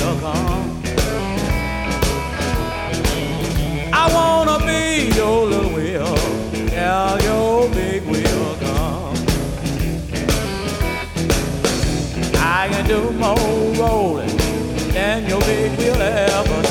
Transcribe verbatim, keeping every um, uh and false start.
wheel come. I wanna be your little wheel, yeah, your big wheel come. I can do more rolling than your big wheel ever